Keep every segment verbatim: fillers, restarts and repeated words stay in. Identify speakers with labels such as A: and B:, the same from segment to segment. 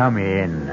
A: Come in.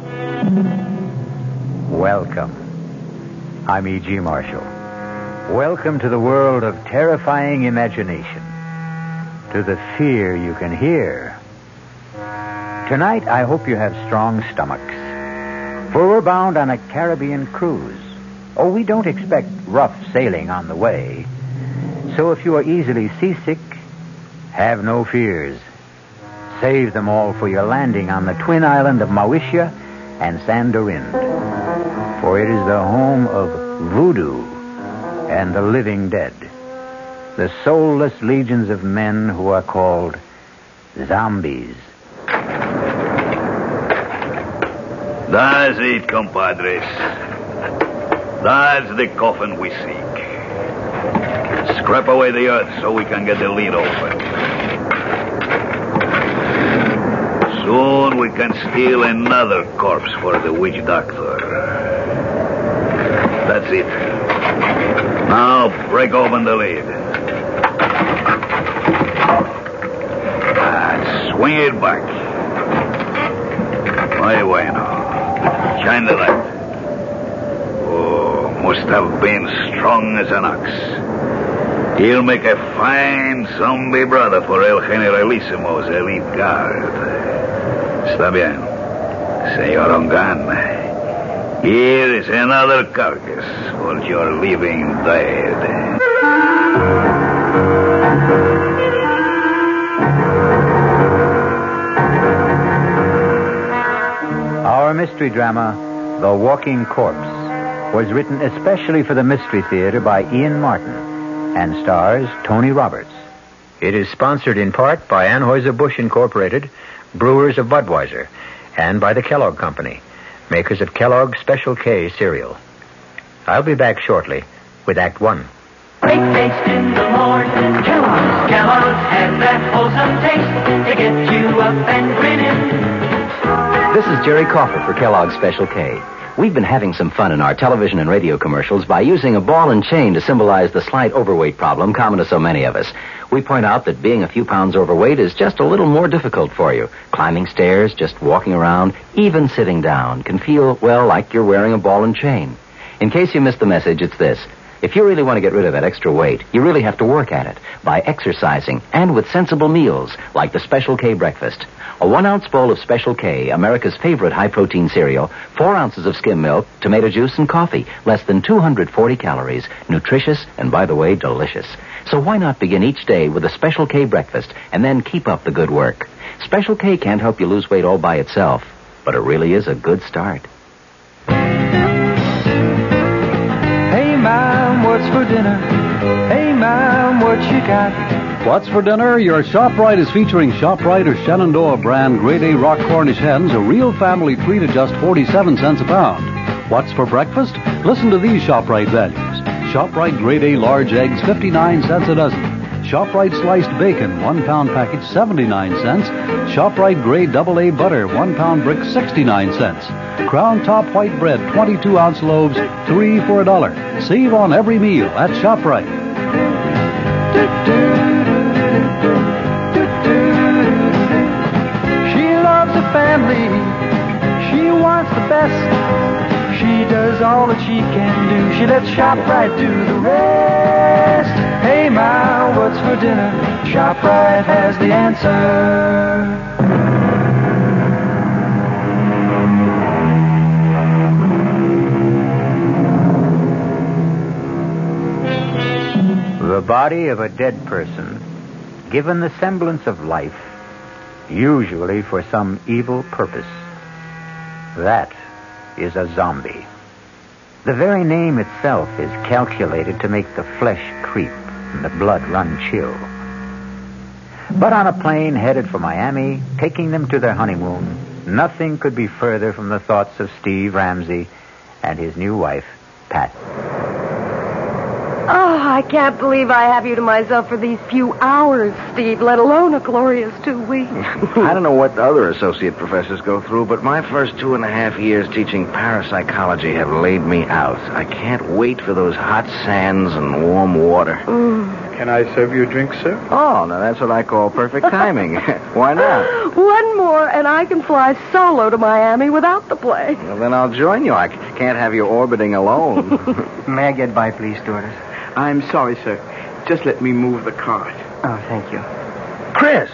A: Welcome. I'm E G. Marshall. Welcome to the world of terrifying imagination. To the fear you can hear. Tonight, I hope you have strong stomachs. For we're bound on a Caribbean cruise. Oh, we don't expect rough sailing on the way. So if you are easily seasick, have no fears. Save them all for your landing on the twin island of Mauritia and Sandorin. For it is the home of voodoo and the living dead. The soulless legions of men who are called zombies.
B: That's it, compadres. That's the coffin we seek. Scrap away the earth so we can get the lid open. Soon we can steal another corpse for the witch doctor. That's it. Now break open the lid. And swing it back. Muy bueno. Shine the light. Oh, must have been strong as an ox. He'll make a fine zombie brother for El Generalissimo's elite guard. Está bien. Señor Ongan, here is another carcass for your living dead.
A: Our mystery drama, The Walking Corpse, was written especially for the Mystery Theater by Ian Martin and stars Tony Roberts. It is sponsored in part by Anheuser-Busch Incorporated, brewers of Budweiser, and by the Kellogg Company, makers of Kellogg's Special K cereal. I'll be back shortly with Act One.
C: Great taste in the morning, Kellogg's, Kellogg's has that wholesome taste to get you up and grinning.
D: This is Jerry Crawford for Kellogg's Special K. We've been having some fun in our television and radio commercials by using a ball and chain to symbolize the slight overweight problem common to so many of us. We point out that being a few pounds overweight is just a little more difficult for you. Climbing stairs, just walking around, even sitting down can feel, well, like you're wearing a ball and chain. In case you missed the message, it's this. If you really want to get rid of that extra weight, you really have to work at it by exercising and with sensible meals like the Special K breakfast. A one-ounce bowl of Special K, America's favorite high-protein cereal, four ounces of skim milk, tomato juice, and coffee. Less than two hundred forty calories. Nutritious and, by the way, delicious. So why not begin each day with a Special K breakfast and then keep up the good work? Special K can't help you lose weight all by itself, but it really is a good start.
E: Hey, Mom, what's for dinner? Hey, Mom, what you got?
F: What's for dinner? Your ShopRite is featuring ShopRite or Shenandoah brand Grade A Rock Cornish hens, a real family treat at just forty-seven cents a pound. What's for breakfast? Listen to these ShopRite values. ShopRite Grade A large eggs, fifty-nine cents a dozen. ShopRite sliced bacon, one pound package, seventy-nine cents. ShopRite Grade Double A butter, one pound brick, sixty-nine cents. Crown Top white bread, twenty-two ounce loaves, three for a dollar. Save on every meal at ShopRite.
E: She loves the family. She wants the best. She does all that she can do. She lets ShopRite do the rest. Hey, Ma, what's for dinner? ShopRite has the answer.
A: The body of a dead person, given the semblance of life, usually for some evil purpose. That is a zombie. The very name itself is calculated to make the flesh creep and the blood run chill. But on a plane headed for Miami, taking them to their honeymoon, nothing could be further from the thoughts of Steve Ramsey and his new wife, Pat.
G: Oh, I can't believe I have you to myself for these few hours, Steve, let alone a glorious two weeks.
H: I don't know what other associate professors go through, but my first two and a half years teaching parapsychology have laid me out. I can't wait for those hot sands and warm water.
G: Mm.
I: Can I serve you a drink, sir?
H: Oh, now that's what I call perfect timing. Why not?
G: One more, and I can fly solo to Miami without the plane.
H: Well, then I'll join you. I c- can't have you orbiting alone.
J: May I get by, please, stewardess?
I: I'm sorry, sir. Just let me move the cart.
J: Oh, thank you.
H: Chris!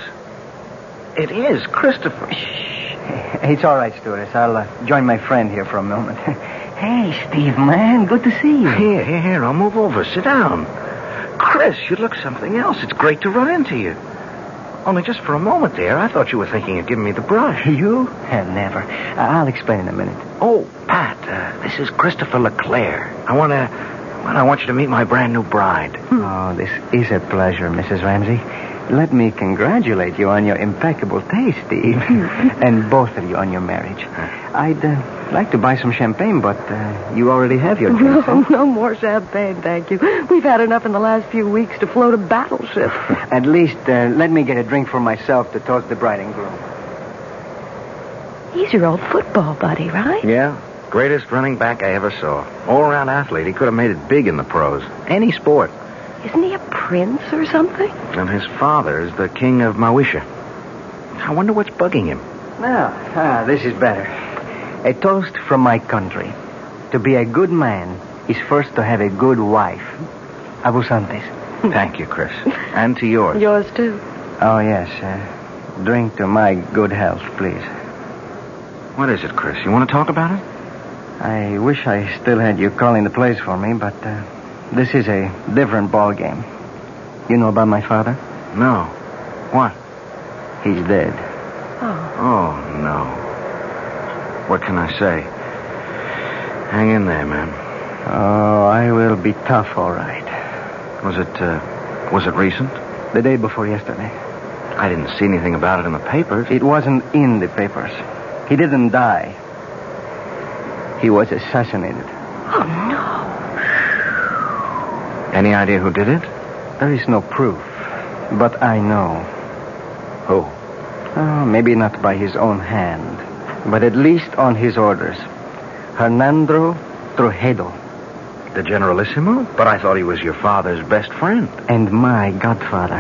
H: It is Christopher.
J: Shh. It's all right, stewardess. I'll uh, join my friend here for a moment. Hey, Steve, man. Good to see you.
H: Here, here, here. I'll move over. Sit down. Chris, you look something else. It's great to run into you. Only just for a moment there, I thought you were thinking of giving me the brush.
J: You? Uh, never. Uh, I'll explain in a minute.
H: Oh, Pat, uh, this is Christopher LeClaire. I want to... Well, I want you to meet my brand new bride.
J: Oh, this is a pleasure, Missus Ramsey. Let me congratulate you on your impeccable taste, Steve. And both of you on your marriage. I'd uh, like to buy some champagne, but uh, you already have your drink.
G: No, no more champagne, thank you. We've had enough in the last few weeks to float a battleship.
J: At least uh, let me get a drink for myself to toast the bride and groom.
G: He's your old football buddy, right?
H: Yeah. Greatest running back I ever saw. All-around athlete. He could have made it big in the pros. Any sport.
G: Isn't he a prince or something?
H: And his father is the king of Mawisha. I wonder what's bugging him.
J: Now, ah, this is better. A toast from my country. To be a good man is first to have a good wife. Abusantes.
H: Thank you, Chris. And to yours.
G: Yours, too.
J: Oh, yes. Uh, drink to my good health, please.
H: What is it, Chris? You want to talk about it?
J: I wish I still had you calling the plays for me, but uh, this is a different ball game. You know about my father?
H: No. What?
J: He's dead.
G: Oh.
H: Oh, no. What can I say? Hang in there, man.
J: Oh, I will be tough, all right.
H: Was it, uh, was it recent?
J: The day before yesterday.
H: I didn't see anything about it in the papers.
J: It wasn't in the papers. He didn't die. He was assassinated.
G: Oh, no.
H: Any idea who did it?
J: There is no proof, but I know.
H: Who?
J: Oh, maybe not by his own hand, but at least on his orders. Hernando Trujillo.
H: The Generalissimo? But I thought he was your father's best friend.
J: And my godfather.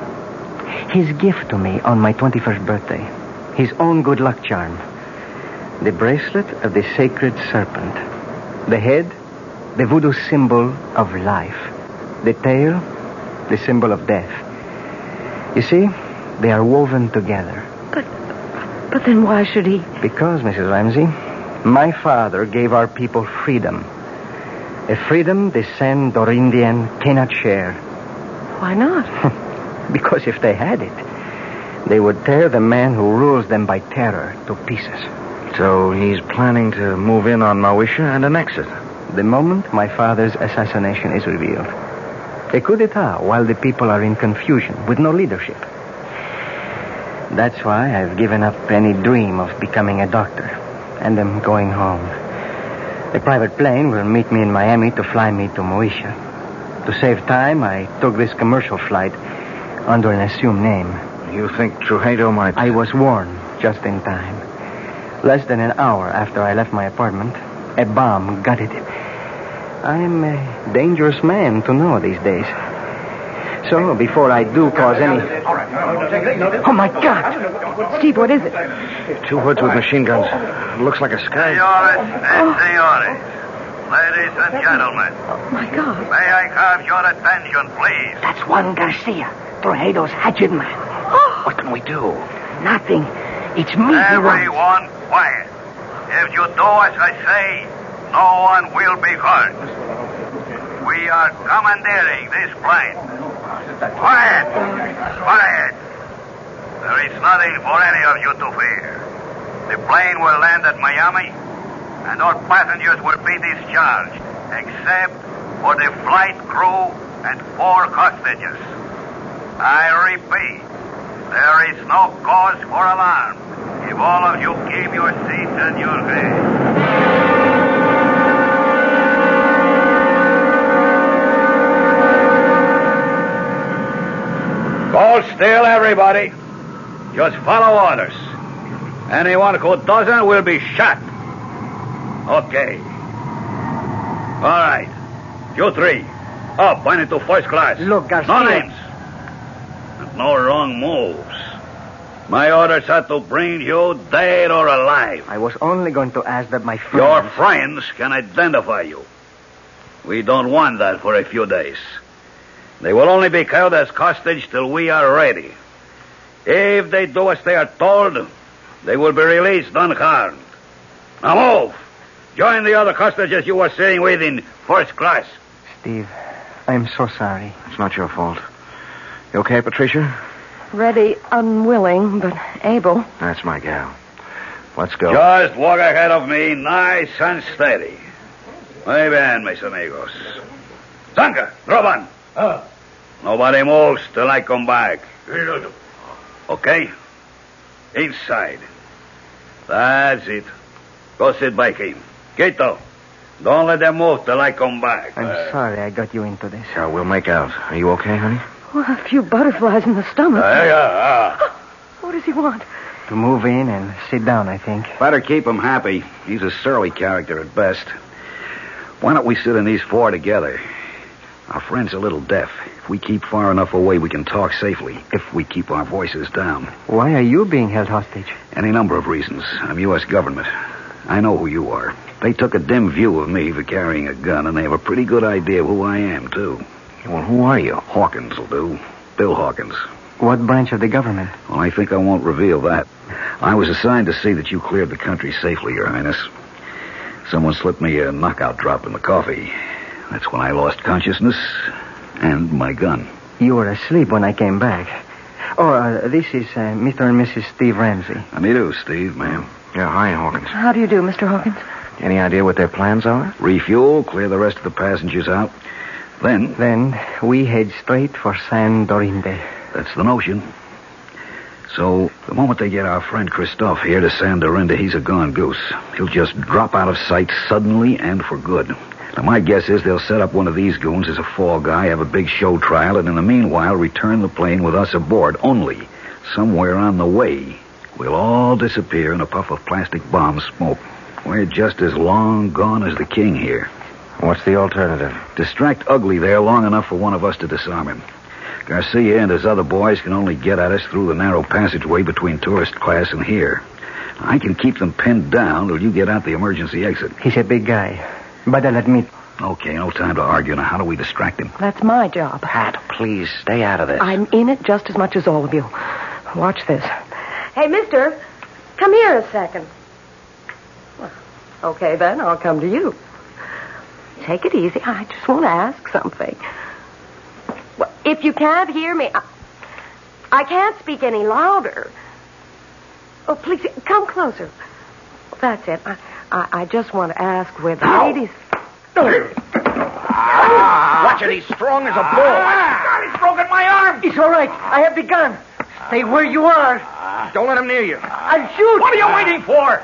J: His gift to me on my twenty-first birthday. His own good luck charm. The bracelet of the sacred serpent. The head, the voodoo symbol of life. The tail, the symbol of death. You see, they are woven together.
G: But, but then why should he?
J: Because, Missus Ramsey, my father gave our people freedom. A freedom the San Dorindian cannot share.
G: Why not?
J: Because if they had it, they would tear the man who rules them by terror to pieces.
H: So he's planning to move in on Mawisha and annex it.
J: The moment my father's assassination is revealed. A coup d'etat while the people are in confusion with no leadership. That's why I've given up any dream of becoming a doctor and am going home. A private plane will meet me in Miami to fly me to Mawisha. To save time, I took this commercial flight under an assumed name.
H: You think Trujillo might...
J: I was warned just in time. Less than an hour after I left my apartment, a bomb gutted it. I'm a dangerous man to know these days. So, before I do cause any... Oh, my God!
G: Steve, what is it?
H: Two hoods with machine guns. Looks like a sky.
B: Signores and signores, ladies and gentlemen.
G: Oh, my God.
B: May I have your attention, please?
J: That's Juan Garcia, Trujillo's hatchet man.
G: Oh.
H: What can we do?
J: Nothing. It's me.
B: Everyone quiet. If you do as I say, no one will be hurt. We are commandeering this plane. Quiet! Quiet! There is nothing for any of you to fear. The plane will land at Miami, and all passengers will be discharged, except for the flight crew and four hostages. I repeat, there is no cause for alarm if all of you keep your seats and your heads. Hold still, everybody. Just follow orders. Anyone who doesn't will be shot. Okay. All right. You three, Up, point it to first class.
J: Look, Garcia.
B: No names. And no wrong moves. My orders are to bring you dead or alive.
J: I was only going to ask that my friends...
B: Your friends can identify you. We don't want that for a few days. They will only be held as hostage till we are ready. If they do as they are told, they will be released unharmed. Now move. Join the other hostages you were sitting with in first class.
J: Steve, I'm so sorry.
H: It's not your fault. You okay, Patricia?
G: Ready, unwilling, but able.
H: That's my gal. Let's go.
B: Just walk ahead of me, nice and steady. Muy bien, mis amigos. Zanka, Roban.
K: Ah.
B: Nobody moves till I come back. Okay? Inside. That's it. Go sit by him. Quito, don't let them move till I come back.
J: I'm uh, sorry I got you into this.
H: Yeah, we'll make out. Are you okay, honey?
G: Well, a few butterflies in the stomach.
B: Uh, yeah, uh.
G: What does he want?
J: To move in and sit down, I think.
H: Better keep him happy. He's a surly character at best. Why don't we sit in these four together? Our friend's a little deaf. If we keep far enough away, we can talk safely, if we keep our voices down.
J: Why are you being held hostage?
H: Any number of reasons. I'm U S government. I know who you are. They took a dim view of me for carrying a gun, and they have a pretty good idea of who I am, too.
K: Well, who are you?
H: Hawkins will do. Bill Hawkins.
J: What branch of the government?
H: Well, I think I won't reveal that. I was assigned to see that you cleared the country safely, Your Highness. Someone slipped me a knockout drop in the coffee. That's when I lost consciousness and my gun.
J: You were asleep when I came back. Oh, uh, this is uh, Mister and Missus Steve Ramsey.
H: How do you do, Steve, ma'am?
K: Yeah, hi, Hawkins.
G: How do you do, Mister Hawkins?
K: Any idea what their plans are?
H: Refuel, clear the rest of the passengers out. Then...
J: Then we head straight for San Dorinde.
H: That's the notion. So, the moment they get our friend Christophe here to San Dorinde, he's a gone goose. He'll just drop out of sight suddenly and for good. Now, my guess is they'll set up one of these goons as a fall guy, have a big show trial, and in the meanwhile return the plane with us aboard. Only, somewhere on the way, we'll all disappear in a puff of plastic bomb smoke. We're just as long gone as the king here.
K: What's the alternative?
H: Distract Ugly there long enough for one of us to disarm him. Garcia and his other boys can only get at us through the narrow passageway between tourist class and here. I can keep them pinned down till you get out the emergency exit.
J: He's a big guy, but I'll admit...
H: Okay, no time to argue. Now, how do we distract him?
G: That's my job.
K: Pat, please, stay out of this.
G: I'm in it just as much as all of you. Watch this. Hey, mister, come here a second. Well, okay, then, I'll come to you. Take it easy. I just want to ask something. Well, if you can't hear me, I, I can't speak any louder. Oh, please, come closer. That's it. I, I, I just want to ask where the
K: Ow.
G: ladies...
K: Ah, watch it, he's strong as a bull.
J: Ah.
K: God, he's broken my arm.
J: It's all right. I have the gun. Stay where you are.
K: Don't let him near you.
J: I'll shoot.
K: What are you waiting for?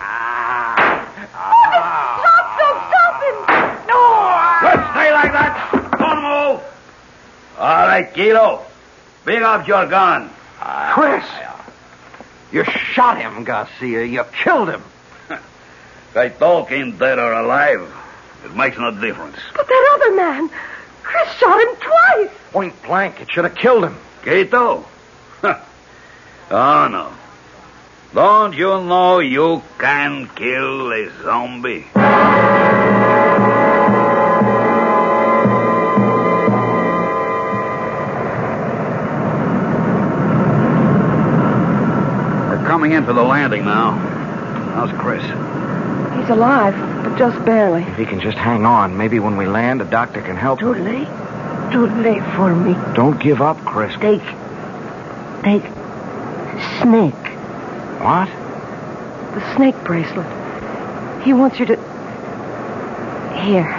G: Stop, stop, stop him!
K: No!
B: Let's stay like that. Don't move. All right, Kilo. Bring up your gun.
K: Chris! You shot him, Garcia. You killed him.
B: I told him dead or alive. It makes no difference.
G: But that other man, Chris shot him twice.
K: Point blank. It should have killed him.
B: Quito? Oh, no. Don't you know you can kill a zombie?
H: We're coming in for the landing now. How's Chris?
G: He's alive, but just barely.
K: If he can just hang on, maybe when we land, a doctor can help
L: Too
K: him.
L: late. Too late for me.
K: Don't give up, Chris.
L: Take... Take... Snake.
K: What?
G: The snake bracelet. He wants you to... Here.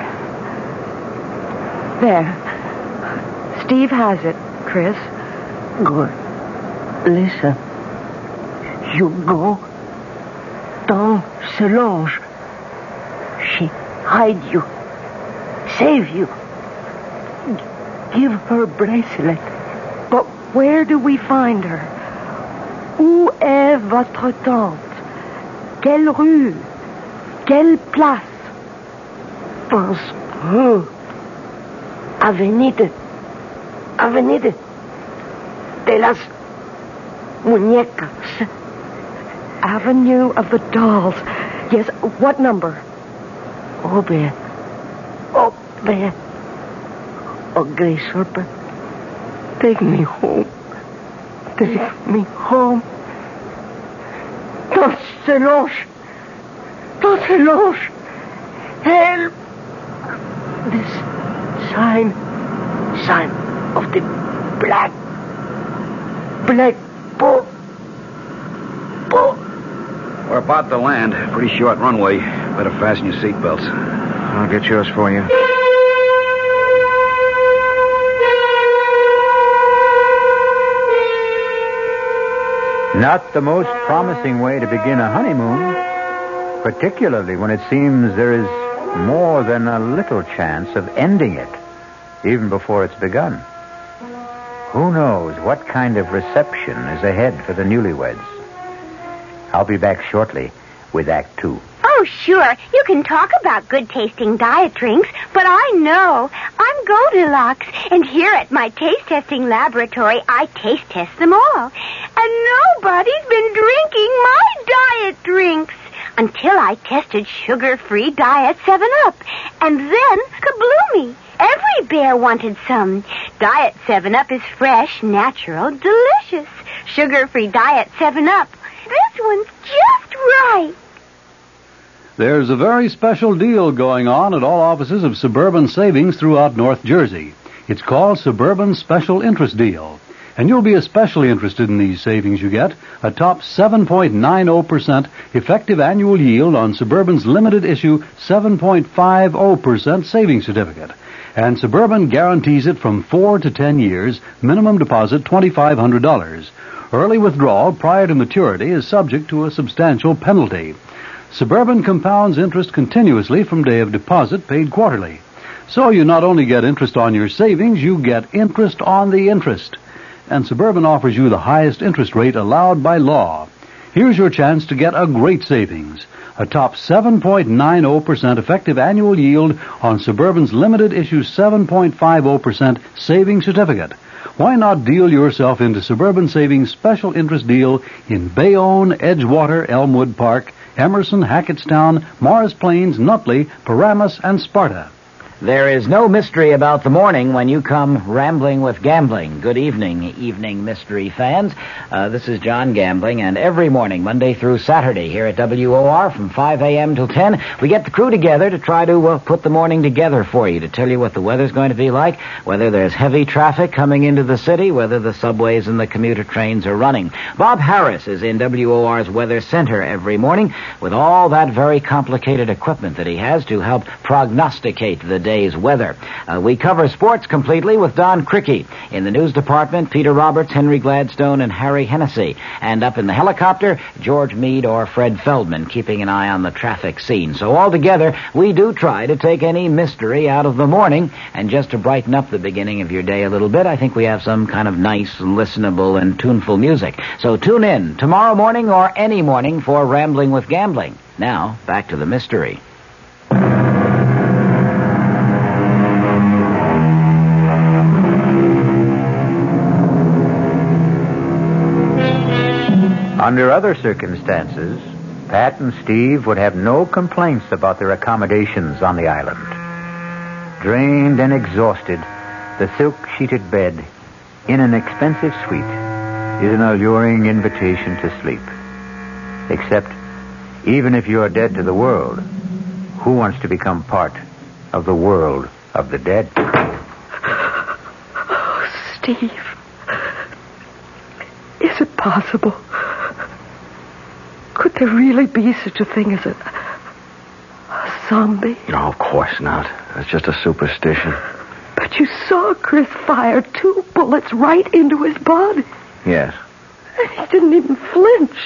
G: There. Steve has it, Chris.
L: Good. Listen. You go down Solange. She hide you. Save you. Give her bracelet.
G: But where do we find her? Où est votre tante? Quelle rue? Quelle place?
L: Pense peu. Avenida. Avenida de las Muñecas.
G: Avenue of the Dolls. Yes, what number?
L: Oh, there. Oh, there. Oh, Grace Harper. Take me home. Take me home. Don't se loge. Don't se loge. Help. This sign. Sign of the black. Black boat. Boat.
H: We're about to land. Pretty short runway. Better fasten your seatbelts.
J: I'll get yours for you.
A: Not the most promising way to begin a honeymoon, particularly when it seems there is more than a little chance of ending it, even before it's begun. Who knows what kind of reception is ahead for the newlyweds? I'll be back shortly with Act Two.
M: Oh, sure. You can talk about good-tasting diet drinks, but I know. I'm Goldilocks, and here at my taste-testing laboratory, I taste-test them all. And nobody's been drinking my diet drinks until I tested sugar-free Diet seven up. And then, kabloomy, every bear wanted some. Diet seven up is fresh, natural, delicious. Sugar-free Diet seven up. This one's just right.
F: There's a very special deal going on at all offices of Suburban Savings throughout North Jersey. It's called Suburban Special Interest Deal. And you'll be especially interested in these savings you get. A top seven point nine zero percent effective annual yield on Suburban's limited issue seven point five zero percent savings certificate. And Suburban guarantees it from four to ten years, minimum deposit two thousand five hundred dollars. Early withdrawal prior to maturity is subject to a substantial penalty. Suburban compounds interest continuously from day of deposit paid quarterly. So you not only get interest on your savings, you get interest on the interest. And Suburban offers you the highest interest rate allowed by law. Here's your chance to get a great savings. A top seven point nine zero percent effective annual yield on Suburban's limited issue seven point five zero percent savings certificate. Why not deal yourself into Suburban Savings Special Interest Deal in Bayonne, Edgewater, Elmwood Park, Emerson, Hackettstown, Morris Plains, Nutley, Paramus, and Sparta?
D: There is no mystery about the morning when you come rambling with gambling. Good evening, evening mystery fans. Uh, this is John Gambling, and every morning, Monday through Saturday, here at W O R from five a.m. till ten, we get the crew together to try to uh, put the morning together for you, to tell you what the weather's going to be like, whether there's heavy traffic coming into the city, whether the subways and the commuter trains are running. Bob Harris is in W O R's Weather Center every morning with all that very complicated equipment that he has to help prognosticate the day. Day's weather. Uh, we cover sports completely with Don Cricky. In the news department, Peter Roberts, Henry Gladstone, and Harry Hennessy. And up in the helicopter, George Meade or Fred Feldman, keeping an eye on the traffic scene. So all together, we do try to take any mystery out of the morning. And just to brighten up the beginning of your day a little bit, I think we have some kind of nice, listenable, and tuneful music. So tune in tomorrow morning or any morning for Rambling with Gambling. Now, back to the mystery.
A: Under other circumstances, Pat and Steve would have no complaints about their accommodations on the island. Drained and exhausted, the silk-sheeted bed in an expensive suite is an alluring invitation to sleep. Except, even if you're dead to the world, who wants to become part of the world of the dead?
G: Oh, Steve. Is it possible? Could there really be such a thing as a, a zombie?
J: No, of course not. That's just a superstition.
G: But you saw Chris fire two bullets right into his body.
J: Yes.
G: And he didn't even flinch.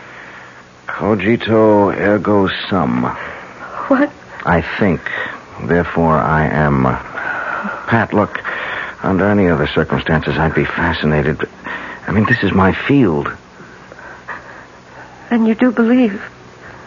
J: Cogito ergo sum.
G: What?
J: I think. Therefore, I am. Pat, look, under any other circumstances, I'd be fascinated. But, I mean, this is my field.
G: And you do believe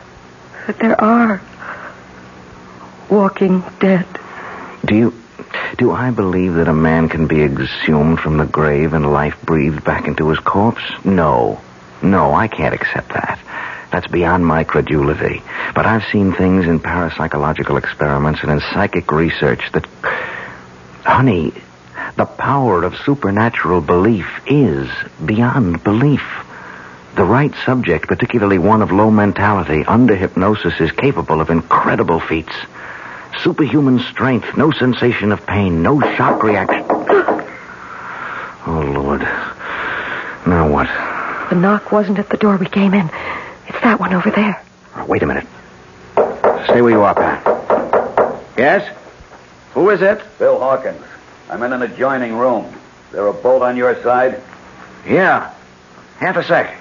G: that there are walking dead?
J: Do you
K: Do I believe that a man can be exhumed from the grave and life breathed back into his corpse? No. No, I can't accept that. That's beyond my credulity. But I've seen things in parapsychological experiments and in psychic research that... Honey, the power of supernatural belief is beyond belief. The right subject, particularly one of low mentality, under hypnosis, is capable of incredible feats. Superhuman strength, no sensation of pain, no shock reaction. Oh, Lord. Now what?
G: The knock wasn't at the door we came in. It's that one over there.
K: Oh, wait a minute. Stay where you are, Pat. Yes? Who is it?
B: Bill Hawkins. I'm in an adjoining room. Is there a bolt on your side?
K: Yeah. Half a sec.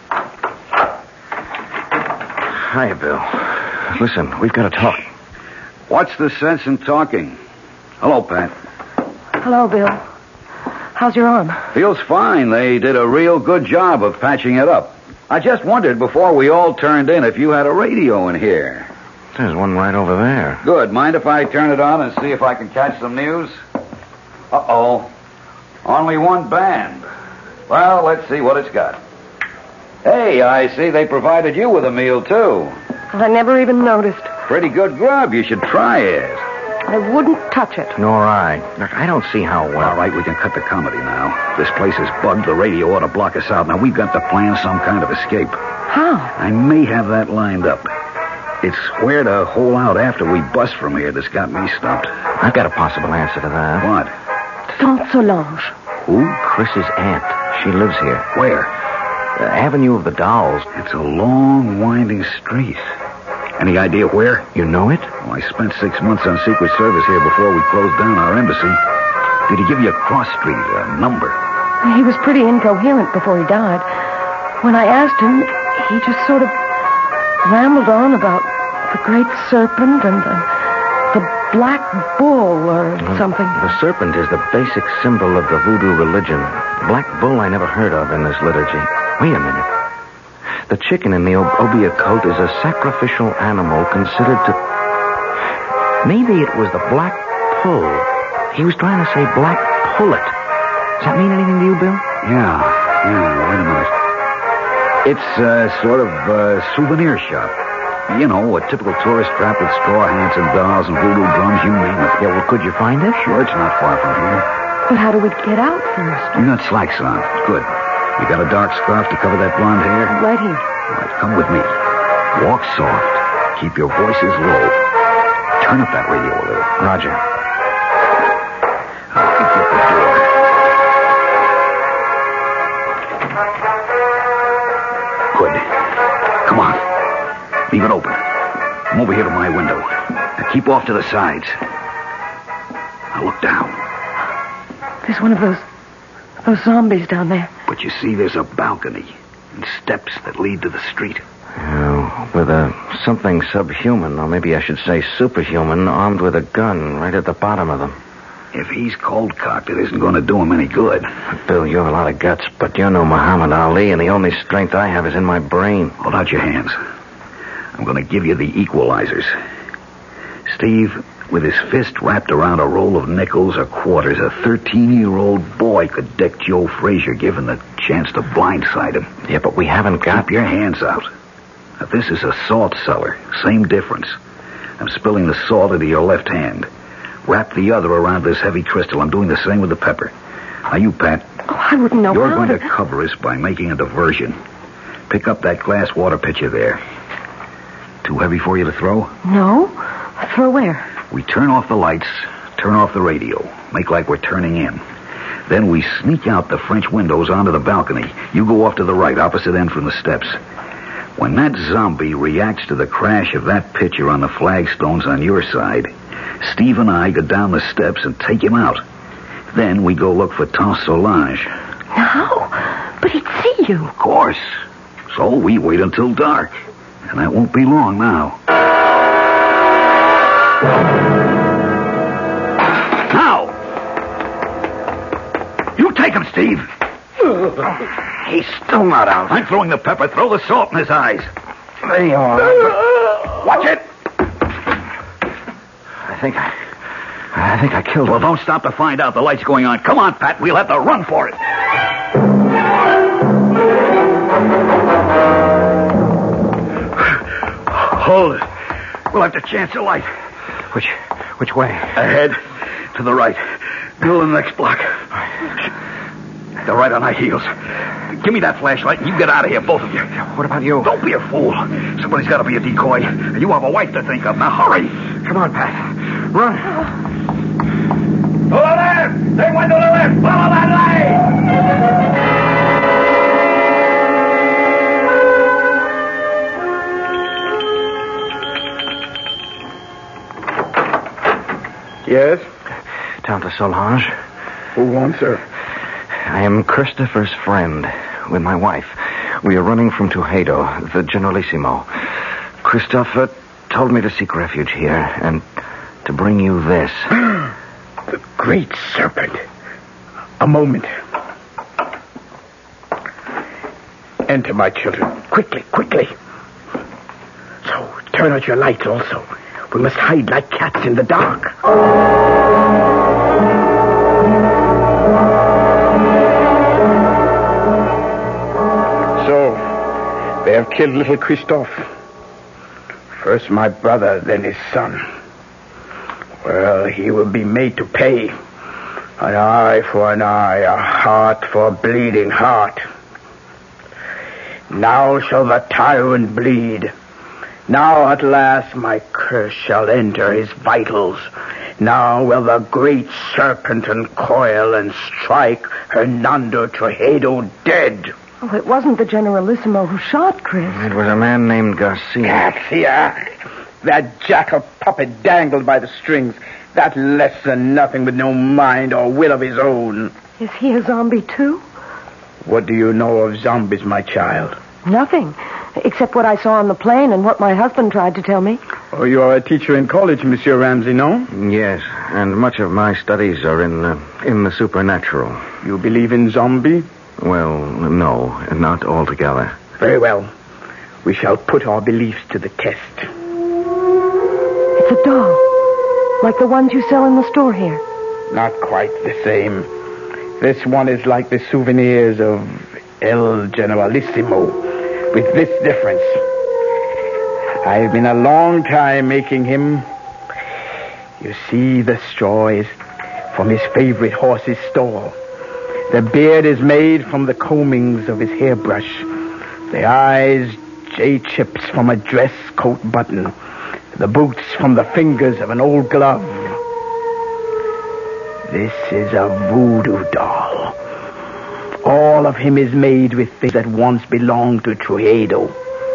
K: Hiya, Bill. Listen, we've got to talk.
H: What's the sense in talking? Hello, Pat.
G: Hello, Bill. How's your arm?
H: Feels fine. They did a real good job of patching it up. I just wondered before we all turned in if you had a radio in here.
K: There's one right over there.
H: Good. Mind if I turn it on and see if I can catch some news? Uh-oh. Only one band. Well, let's see what it's got. Hey, I see they provided you with a meal, too.
G: I never even noticed.
H: Pretty good grub. You should try it.
G: I wouldn't touch it.
K: Nor I. Look, I don't see how well...
H: All right, we can cut the comedy now. This place is bugged. The radio ought to block us out. Now, we've got to plan some kind of escape.
G: How?
H: I may have that lined up. It's where to hole out after we bust from here that's got me stumped.
K: I've got a possible answer to that.
H: What?
G: Saint Solange.
H: Who?
K: Chris's aunt. She lives here.
H: Where?
K: The Avenue of the Dolls.
H: It's a long, winding street. Any idea where?
K: You know it?
H: Well, I spent six months on Secret Service here before we closed down our embassy. Did he give you a cross street, a number?
G: He was pretty incoherent before he died. When I asked him, he just sort of rambled on about the great serpent and the, the black bull or
K: Well,
G: something.
K: The serpent is the basic symbol of the voodoo religion. Black bull I never heard of in this liturgy. Wait a minute. The chicken in the ob- obeah coat is a sacrificial animal considered to... Maybe it was the black pull. He was trying to say black pullet. Does that mean anything to you, Bill?
H: Yeah, yeah, wait a minute. It's a sort of uh, souvenir shop. You know, a typical tourist trap with straw hats and dolls and voodoo drums, you name it.
K: Yeah, well, could you find it?
H: Sure, it's not far from here.
G: But how do we get out first?
H: You got slacks on. Good. You got a dark scarf to cover that blonde hair?
G: Right here.
H: All right, come with me. Walk soft. Keep your voices low. Turn up that radio a little.
K: Roger.
H: I'll keep you at the door. Good. Come on. Leave it open. Come over here to my window. Now keep off to the sides. Now look down.
G: There's one of those those zombies down there.
H: But you see, there's a balcony and steps that lead to the street.
K: Oh, with a something subhuman, or maybe I should say superhuman, armed with a gun right at the bottom of them.
H: If he's cold-cocked, it isn't going to do him any good.
K: Bill, you have a lot of guts, but you're no Muhammad Ali, and the only strength I have is in my brain.
H: Hold out your hands. I'm going to give you the equalizers. Steve, with his fist wrapped around a roll of nickels or quarters, a thirteen-year-old boy could deck Joe Frazier given the chance to blindside him.
K: Yeah, but we haven't got...
H: Keep your hands out. Now, this is a salt cellar. Same difference. I'm spilling the salt into your left hand. Wrap the other around this heavy crystal. I'm doing the same with the pepper. Now, you, Pat.
G: Oh, I wouldn't know
H: You're
G: how
H: going
G: to...
H: to cover us by making a diversion. Pick up that glass water pitcher there. Too heavy for you to throw?
G: No? Throw where?
H: We turn off the lights, turn off the radio, make like we're turning in. Then we sneak out the French windows onto the balcony. You go off to the right, opposite end from the steps. When that zombie reacts to the crash of that pitcher on the flagstones on your side, Steve and I go down the steps and take him out. Then we go look for Saint Solange.
G: No, but he'd see you.
H: Of course. So we wait until dark. And that won't be long now. Now! You take him, Steve.
K: He's still not out.
H: I'm throwing the pepper. Throw the salt in his eyes.
K: They are.
H: Watch it.
K: I think I... I think I killed him.
B: Well, don't stop to find out. The light's going on. Come on, Pat. We'll have to run for it. Hold it. We'll have to chance a light.
K: Which which way?
B: Ahead. To the right. Middle of the next block. They're right on our heels. Give me that flashlight and you get out of here, both of you.
K: What about you?
B: Don't be a fool. Somebody's got to be a decoy. You have a wife to think of. Now hurry.
K: Come on, Pat. Run.
B: To the left! Take one to the left! Follow that light!
I: Yes?
K: Tante Solange.
I: Who wants her?
K: I am Christopher's friend with my wife. We are running from Tuxedo, the Generalissimo. Christopher told me to seek refuge here and to bring you this.
I: The great serpent. A moment. Enter, my children. Quickly, quickly. So, turn out your lights also. We must hide like cats in the dark. So, they have killed little Christophe. First my brother, then his son. Well, he will be made to pay. An eye for an eye, a heart for a bleeding heart. Now shall the tyrant bleed. Now at last my curse shall enter his vitals. Now will the great serpent uncoil and strike Hernando Tuxedo dead.
G: Oh, it wasn't the Generalissimo who shot Chris.
K: It was a man named Garcia.
I: Garcia! That jackal puppet dangled by the strings. That less than nothing with no mind or will of his own.
G: Is he a zombie, too?
I: What do you know of zombies, my child?
G: Nothing, except what I saw on the plane and what my husband tried to tell me.
I: Oh, you are a teacher in college, Monsieur Ramsey, no?
K: Yes, and much of my studies are in uh, in the supernatural.
I: You believe in zombie?
K: Well, no, not altogether.
I: Very well. We shall put our beliefs to the test.
G: It's a doll, like the ones you sell in the store here.
I: Not quite the same. This one is like the souvenirs of El Generalissimo, with this difference. I've been a long time making him. You see, the straw is from his favorite horse's stall. The beard is made from the combings of his hairbrush. The eyes, J-chips from a dress coat button. The boots from the fingers of an old glove. This is a voodoo doll. All of him is made with things that once belonged to Tuxedo.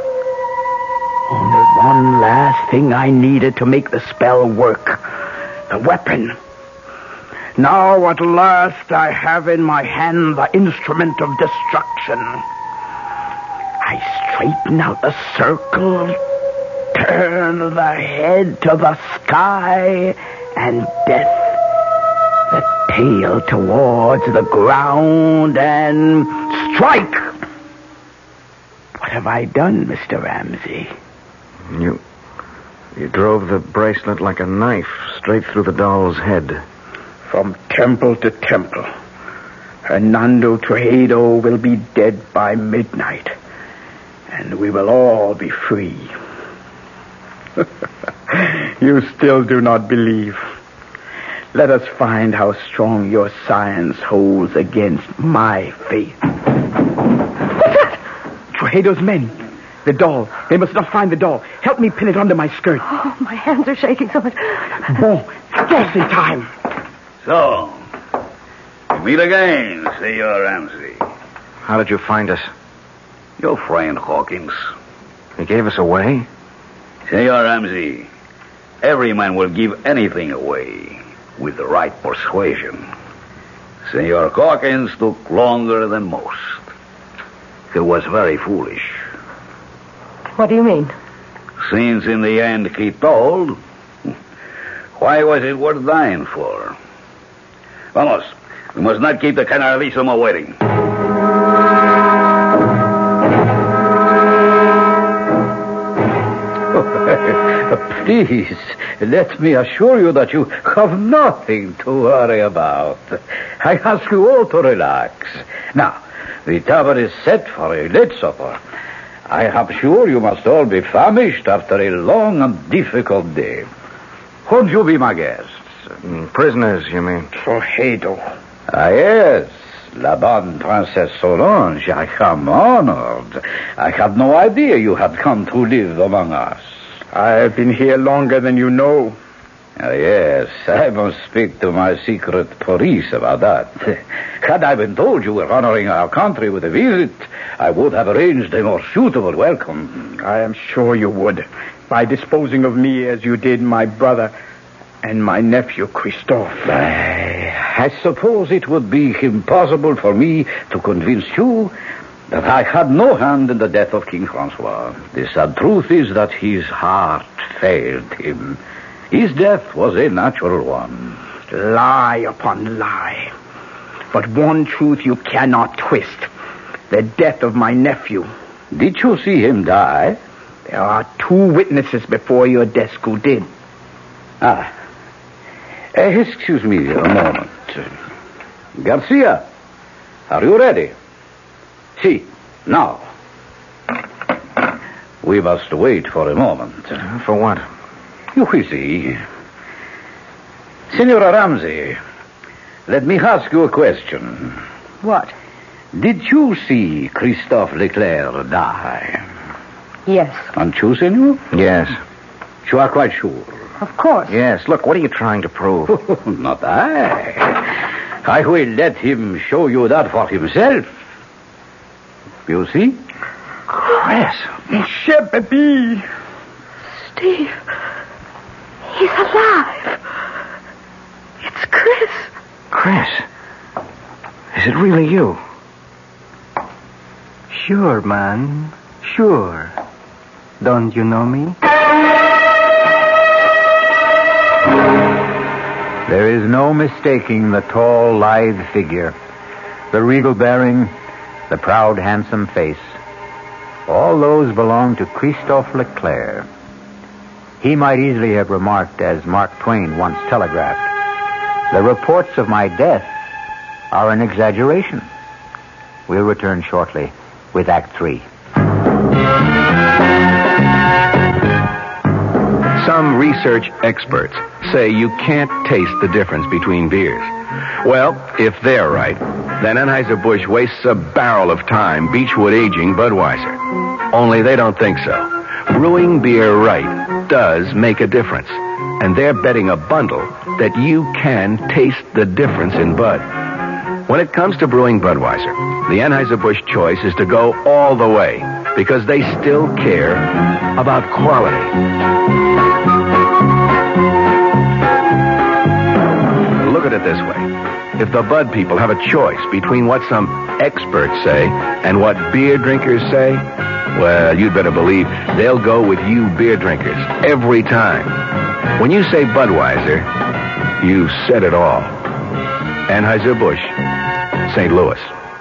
I: Only one last thing I needed to make the spell work. The weapon. Now at last I have in my hand the instrument of destruction. I straighten out the circle, turn the head to the sky, and death. The tail towards the ground, and strike! What have I done, Mister Ramsey?
K: You... You drove the bracelet like a knife straight through the doll's head.
I: From temple to temple. Hernando Tuxedo will be dead by midnight. And we will all be free. You still do not believe. Let us find how strong your science holds against my faith. What's that? Tuxedo's men. The doll. They must not find the doll. Help me pin it under my skirt.
G: Oh, my hands are shaking so much.
I: Bon, just in time.
B: So, we meet again, Senor Ramsey.
K: How did you find us?
B: Your friend Hawkins.
K: He gave us away?
B: Senor Ramsey, every man will give anything away with the right persuasion. Senor Hawkins took longer than most. He was very foolish.
G: What do you mean?
B: Since in the end he told, why was it worth dying for? Vamos, we must not keep the Generalissimo waiting.
N: Please, let me assure you that you have nothing to worry about. I ask you all to relax. Now, the table is set for a late supper. I am sure you must all be famished after a long and difficult day. Won't you be my guests?
K: Mm, prisoners, you mean?
I: Trojedo.
N: Ah, yes. La bonne Princess Solange, I am honored. I had no idea you had come to live among us.
I: I've been here longer than you know.
N: Ah, yes, I must speak to my secret police about that. Had I been told you were honoring our country with a visit, I would have arranged a more suitable welcome.
I: I am sure you would, by disposing of me as you did my brother and my nephew, Christophe.
N: I, I suppose it would be impossible for me to convince you that I had no hand in the death of King Francois. The sad truth is that his heart failed him. His death was a natural one.
I: Lie upon lie. But one truth you cannot twist. The death of my nephew.
N: Did you see him die?
I: There are two witnesses before your desk who did.
N: Ah. Uh, excuse me a moment. Garcia, are you ready? See, now. We must wait for a moment.
K: Uh, for what?
N: You will see. Senora Ramsey, let me ask you a question.
G: What?
N: Did you see Christophe Leclerc die?
G: Yes.
N: And you, senor?
K: Yes.
N: You are quite sure?
G: Of course.
K: Yes. Look, what are you trying to prove?
N: Not I. I will let him show you that for himself. You see?
K: Chris.
I: Monsieur Baby.
G: Steve. He's alive. It's Chris.
K: Chris. Is it really you?
J: Sure, man. Sure. Don't you know me?
A: There is no mistaking the tall, lithe figure, the regal bearing, the proud, handsome face. All those belong to Christophe Leclerc. He might easily have remarked, as Mark Twain once telegraphed, "The reports of my death are an exaggeration." We'll return shortly with Act Three.
O: Some research experts say you can't taste the difference between beers. Well, if they're right, then Anheuser-Busch wastes a barrel of time Beechwood aging Budweiser. Only they don't think so. Brewing beer right does make a difference. And they're betting a bundle that you can taste the difference in Bud. When it comes to brewing Budweiser, the Anheuser-Busch choice is to go all the way because they still care about quality. Look at it this way. If the Bud people have a choice between what some experts say and what beer drinkers say, well, you'd better believe they'll go with you beer drinkers every time. When you say Budweiser, you said it all. Anheuser-Busch, Saint Louis.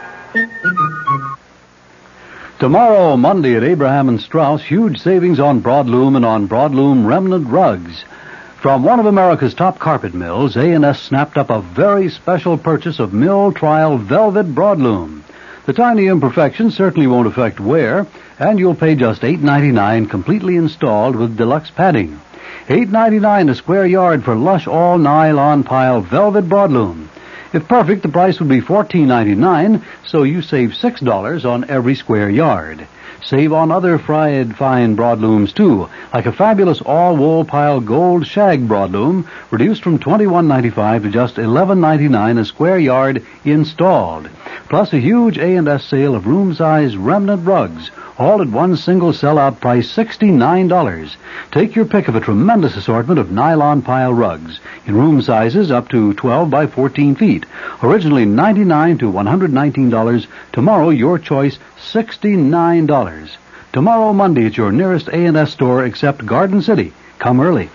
F: Tomorrow, Monday at Abraham and Strauss, huge savings on broadloom and on broadloom remnant rugs. From one of America's top carpet mills, A and S snapped up a very special purchase of mill trial velvet broadloom. The tiny imperfections certainly won't affect wear, and you'll pay just eight ninety-nine completely installed with deluxe padding. eight ninety-nine a square yard for lush all-nylon pile velvet broadloom. If perfect, the price would be fourteen ninety-nine, so you save six dollars on every square yard. Save on other fried fine broadlooms, too, like a fabulous all-wool pile gold shag broadloom, reduced from twenty-one ninety-five to just eleven ninety-nine a square yard installed. Plus a huge A and S sale of room-size remnant rugs, all at one single sell-out price, sixty-nine dollars. Take your pick of a tremendous assortment of nylon pile rugs in room sizes up to twelve by fourteen feet. Originally ninety-nine to one hundred nineteen dollars. Tomorrow, your choice, sixty-nine dollars. Tomorrow, Monday, at your nearest A and S store except Garden City. Come early.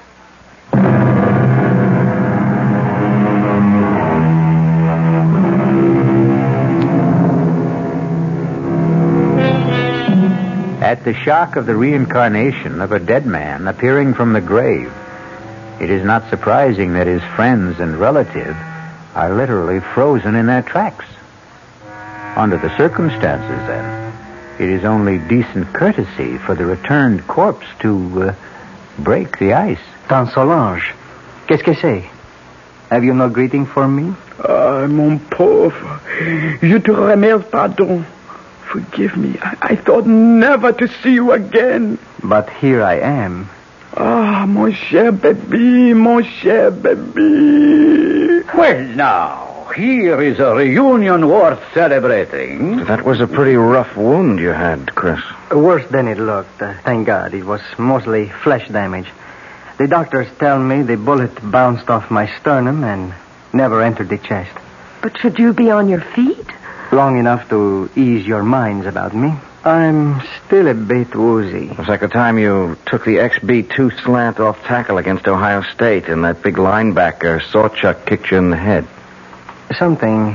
A: At the shock of the reincarnation of a dead man appearing from the grave, it is not surprising that his friends and relatives are literally frozen in their tracks. Under the circumstances, then, it is only decent courtesy for the returned corpse to uh, break the ice.
J: Tante Solange, qu'est-ce que c'est? Have you no greeting for me?
I: Ah, mon pauvre, je te remercie pardon. Forgive me. I, I thought never to see you again.
J: But here I am.
I: Ah, mon cher baby, mon cher baby.
N: Well, now, here is a reunion worth celebrating.
K: That was a pretty rough wound you had, Chris.
J: Worse than it looked. Uh, thank God. It was mostly flesh damage. The doctors tell me the bullet bounced off my sternum and never entered the chest.
G: But should you be on your feet?
J: Long enough to ease your minds about me. I'm still a bit woozy.
K: It was like the time you took the X B two slant off tackle against Ohio State and that big linebacker, Sawchuck, kicked you in the head.
J: Something...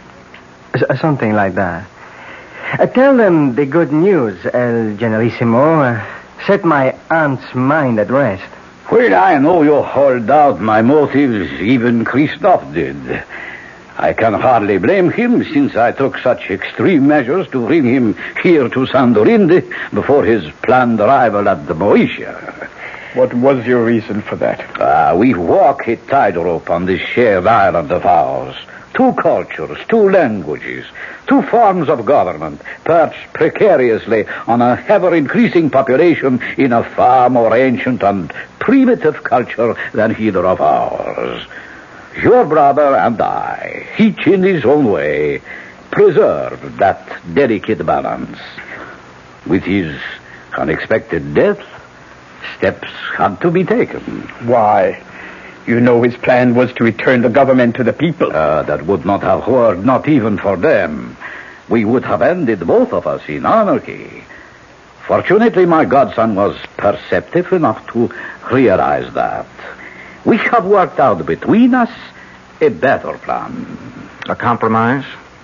J: Something like that. Uh, tell them the good news, El Generalissimo. Uh, set my aunt's mind at rest.
N: Well, I know you hold out my motives, even Christophe did. I can hardly blame him, since I took such extreme measures to bring him here to Sandorinde before his planned arrival at the Moesia.
I: What was your reason for that?
N: Uh, we walk a tightrope on this shared island of ours. Two cultures, two languages, two forms of government, perched precariously on a ever-increasing population in a far more ancient and primitive culture than either of ours. Your brother and I, each in his own way, preserved that delicate balance. With his unexpected death, steps had to be taken.
I: Why? You know his plan was to return the government to the people.
N: Uh, that would not have worked, not even for them. We would have ended both of us in anarchy. Fortunately, my godson was perceptive enough to realize that. We have worked out between us a better plan.
K: A compromise?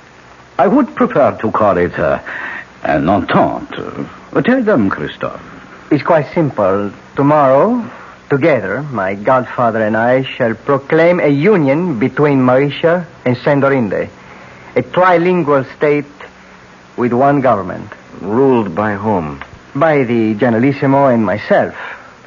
N: I would prefer to call it uh, an entente. Uh, tell them, Christophe.
J: It's quite simple. Tomorrow, together, my godfather and I shall proclaim a union between Mauritia and Sandorinde. A trilingual state with one government.
K: Ruled by whom?
J: By the Generalissimo and myself.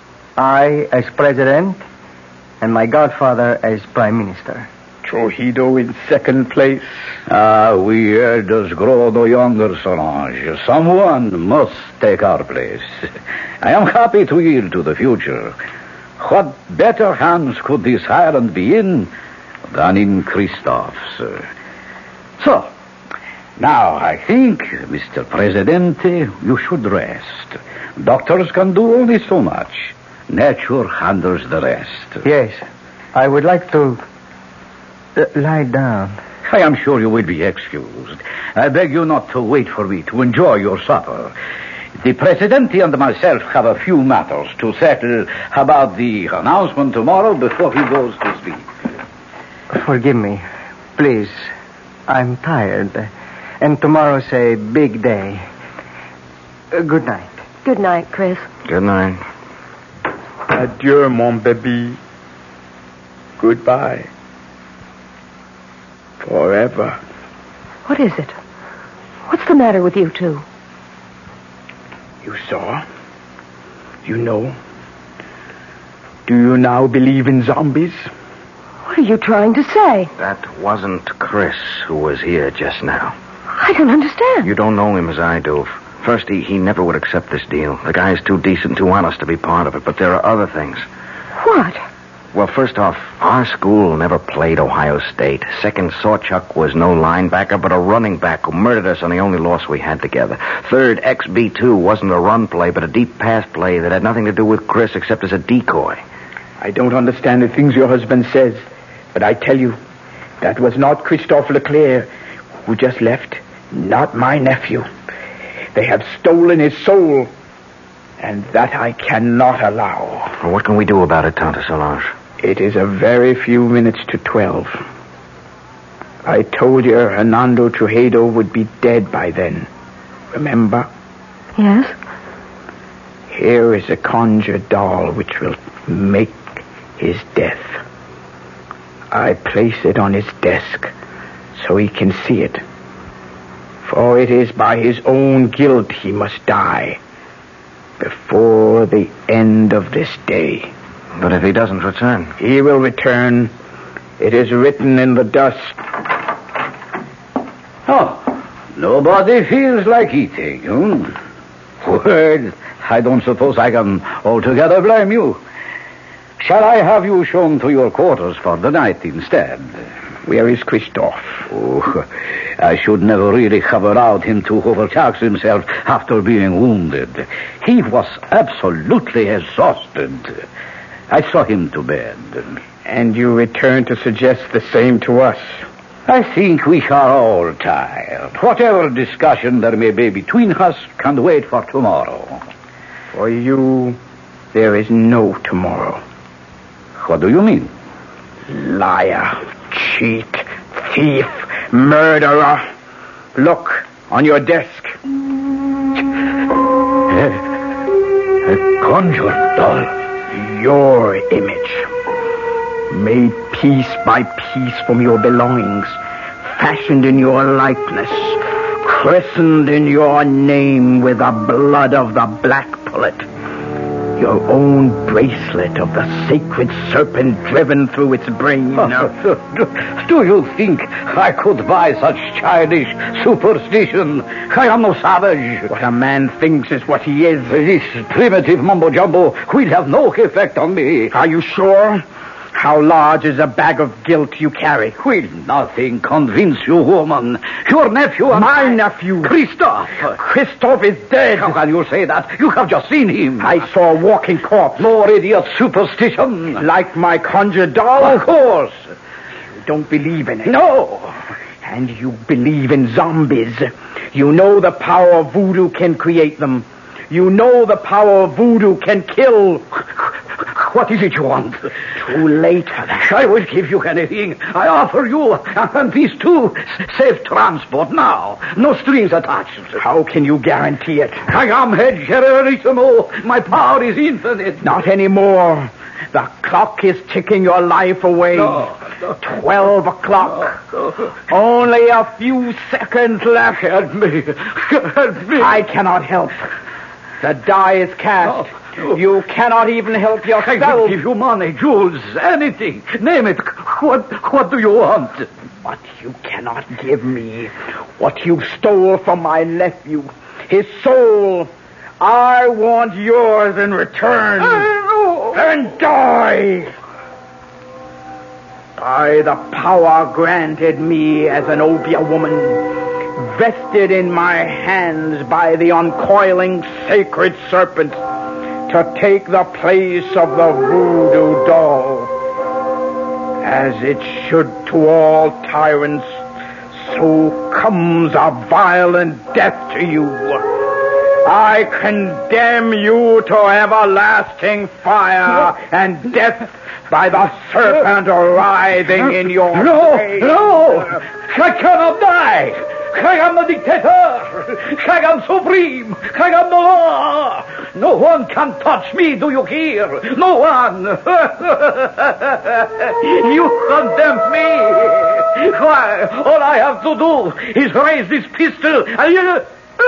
J: I as president, and my godfather as prime minister.
I: Trujillo in second place.
N: Ah, we elders grow no younger, Solange. Someone must take our place. I am happy to yield to the future. What better hands could this island be in than in Christophe's? So, now I think, Mister Presidente, you should rest. Doctors can do only so much. Nature handles the rest.
J: Yes. I would like to uh, lie down.
N: I am sure you will be excused. I beg you not to wait for me to enjoy your supper. The Presidente and myself have a few matters to settle about the announcement tomorrow before he goes to sleep.
J: Forgive me. Please. I'm tired. And tomorrow's a big day. Uh, good night.
G: Good night, Chris.
K: Good night.
I: Adieu, mon baby. Goodbye. Forever.
G: What is it? What's the matter with you two?
I: You saw? You know? Do you now believe in zombies?
G: What are you trying to say?
K: That wasn't Chris who was here just now.
G: I don't understand.
K: You don't know him as I do. First, he, he never would accept this deal. The guy's too decent, too honest to be part of it. But there are other things.
G: What?
K: Well, first off, our school never played Ohio State. Second, Sawchuck was no linebacker, but a running back who murdered us on the only loss we had together. Third, X B two wasn't a run play, but a deep pass play that had nothing to do with Chris except as a decoy.
I: I don't understand the things your husband says, but I tell you, that was not Christophe Leclerc who just left. Not my nephew. They have stolen his soul, and that I cannot allow.
K: Well, what can we do about it, Tante Solange?
I: It is a very few minutes to twelve. I told you Hernando Trujillo would be dead by then. Remember?
G: Yes.
I: Here is a conjured doll which will make his death. I place it on his desk so he can see it. For it is by his own guilt he must die before the end of this day.
K: But if he doesn't return?
I: He will return. It is written in the dust.
N: Oh, nobody feels like eating, hmm? Well, I don't suppose I can altogether blame you. Shall I have you shown to your quarters for the night instead?
I: Where is Christoph?
N: Oh, I should never really have allowed him to overtax himself after being wounded. He was absolutely exhausted. I saw him to bed.
I: And you return to suggest the same to us?
N: I think we are all tired. Whatever discussion there may be between us can wait for tomorrow.
I: For you, there is no tomorrow.
N: What do you mean?
I: Liar, cheat, thief, murderer. Look, on your desk.
N: A, a conjured doll.
I: Your image. Made piece by piece from your belongings. Fashioned in your likeness. Christened in your name with the blood of the black pullet. Your own bracelet of the sacred serpent driven through its brain.
N: Do you think I could buy such childish superstition? I am no savage.
I: What a man thinks is what he is.
N: This primitive mumbo-jumbo will have no effect on me.
I: Are you sure? How large is a bag of guilt you carry?
N: Will nothing convince you, woman? Your nephew and
I: My
N: I...
I: nephew.
N: Christoph.
I: Christoph is dead.
N: How can you say that? You have just seen him.
I: I saw a walking corpse.
N: More idiot superstition.
I: Like my conjured doll?
N: Of course.
I: You don't believe in it.
N: No.
I: And you believe in zombies. You know the power of voodoo can create them. You know the power of voodoo can kill.
N: What is it you want?
I: Too late for that.
N: I will give you anything. I offer you, and these two, safe transport now. No strings attached.
I: How can you guarantee it?
N: I am head generalissimo. My power is infinite.
I: Not anymore. The clock is ticking your life away.
N: No, no.
I: Twelve o'clock.
N: No, no.
I: Only a few seconds left.
N: Help me. Help me.
I: I cannot help. The die is cast.
N: No. No.
I: You cannot even help yourself.
N: I will give you money, jewels, anything. Name it. What, what do you want?
I: But you cannot give me what you stole from my nephew. His soul. I want yours in return.
N: Oh.
I: Then die. By the power granted me as an Obeah woman, vested in my hands by the uncoiling sacred serpent, to take the place of the voodoo doll. As it should to all tyrants, so comes a violent death to you. I condemn you to everlasting fire and death by the serpent writhing in your
N: No,
I: face.
N: no! I cannot die! I am the dictator! I am supreme! I am the law! No one can touch me, do you hear? No one! You condemn me! Why, all I have to do is raise this pistol and you...